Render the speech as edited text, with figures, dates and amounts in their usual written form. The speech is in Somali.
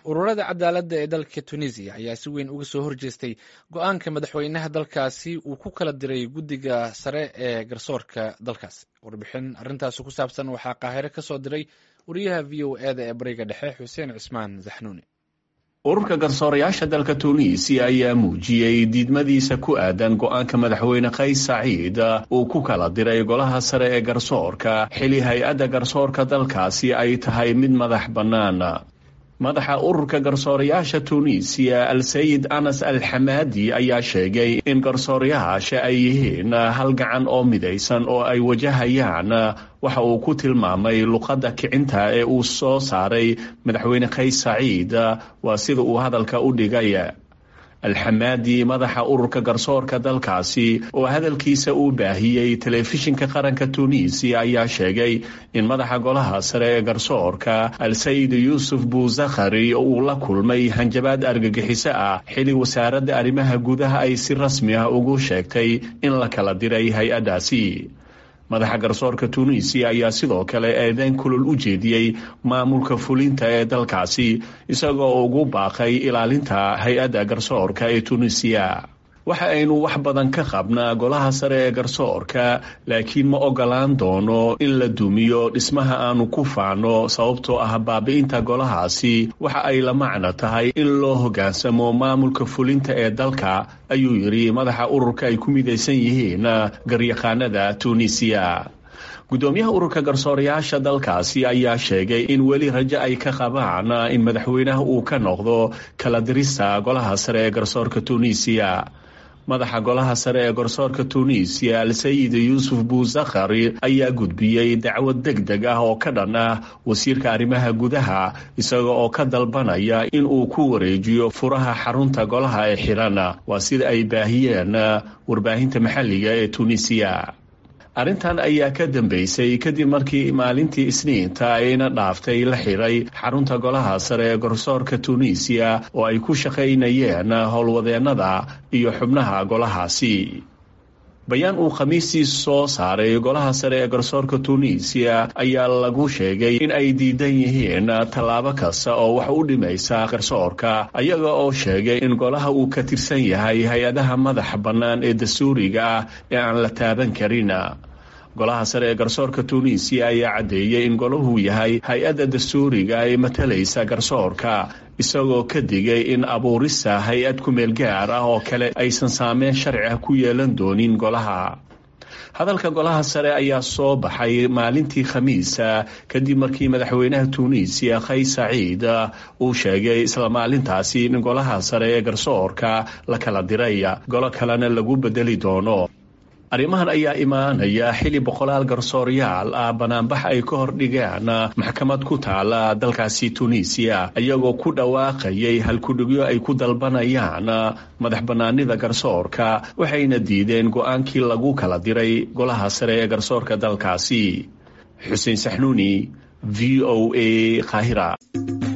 ururada cadaaladda ee dalka tunisiya ayaa si weyn uga soo horjeestay go-aanka madaxweynaha dalkaasi uu ku kala diray guddiga sare ee garsoorka dalkaasi. warbixin arrintaasi ku saabsan waxaa qaahire ka soo diray wariyaha v o e da ee bariga dhexe xuseen cismaan zaxnuuni. ururka garsoorayaasha dalka tuuniisiya ayaa muujiyey diidmadiisa ku aadan go-aanka madaxweyne qays saciid uu ku kala diray golaha sare ee garsoorka xili hay-adda garsoorka dalkaasi ay tahay mid madax bannaan. madaxa ururka garsoorayaasha tuuniisiya al-sayid anas al-xamaadi ayaa sheegay in garsoorayaasha ay yihiin hal gacan oo midaysan oo ay wajahayaan waxa uu ku tilmaamay luqadda kicinta ee uu soo saaray madaxweyne qays saciid waa sida uu hadalka u dhigay. al-xamaadi madaxa ururka garsoorka dalkaasi oo hadalkiisa uu baahiyey telefishinka qaranka tuuniisiya ayaa sheegay in madaxa golaha sare ee garsoorka al-sayid yuusuf buuzakhari uu la kulmay hanjabaad argagixiso ah xili wasaaradda arrimaha gudaha ay si rasmi ah ugu sheegtay in la kala diray hay-addaasi. madaxa garsoorka tuuniisiya ayaa sidoo kale eedeyn kulul u jeediyey maamulka fulinta ee dalkaasi isagoo ugu baaqay ilaalinta hay-adda garsoorka ee tuuniisiya. waxa aynu wax badan ka qabnaa golaha sare ee garsoorka laakiin ma ogolaan doono in la dumiyo dhismaha aanu ku faano sababtoo ah baabi'inta golahaasi waxa ay la macno tahay in loo hoggaansamo maamulka fulinta ee dalka ayuu yidhi madaxa ururka ay ku midaysan yihiin garyaqaanada tuuniisiya. gudoomiyaha ururka garsoorayaasha dalkaasi ayaa sheegay in weli rajo ay ka qabaan in madaxweynaha uu ka noqdo kala dirista golaha sare ee garsoorka tuuniisiya. madaxa golaha sare ee garsoorka tuuniisiya al-sayid yuusuf buuzakhari ayaa gudbiyey dacwad degdeg ah oo ka dhan ah wasiirka arrimaha gudaha isaga oo ka dalbanaya in uu ku wareejiyo furaha xarunta golaha ee xiran waa sida ay baahiyeen warbaahinta maxalliga ee tuuniisiya. arrintan ayaa ka dambeysay kadib markii maalintii isniinta ayna dhaaftay la xiray xarunta golaha sare ee garsoorka tuuniisiya oo ay ku shaqaynayeen howlwadeennada iyo xubnaha golahaasi. bayaan uu khamiistii soo saaray golaha sare ee garsoorka tuuniisiya ayaa lagu sheegay in ay diidan yihiin tallaabo kasta oo wax u dhimaysa garsoorka ayaga oo sheegay in golaha uu ka tirsan yahay hay-adaha madaxa bannaan ee dastuuriga ah ee aan la taaban karin. golaha sare ee garsoorka tuuniisiya ayaa caddeeyey in golahu yahay hay-adda dastuuriga ee matalaysa garsoorka isagoo ka digay in abuurista hay-ad ku-meel gaar ah oo kale aysan saameyn sharci ah ku yeelan doonin golaha. hadalka golaha sare ayaa soo baxay maalintii khamiisa kadib markii madaxweynaha tuuniisiya qays saciid uu sheegay isla maalintaasi in golaha sare ee garsoorka la kala diray golo kalena lagu bedeli doono. arrimahan ayaa imaanaya xili boqolaal garsoorayaal ah banaanbax ay ka hordhigaan maxkamad ku taala dalkaasi tuuniisiya iyagoo ku dhawaaqayay halkudhigyo ay ku dalbanayaan madax bannaanida garsoorka waxayna diideen go-aankii lagu kala diray golaha sare ee garsoorka dalkaasi. xuseen saxnuuni v o a qaahira.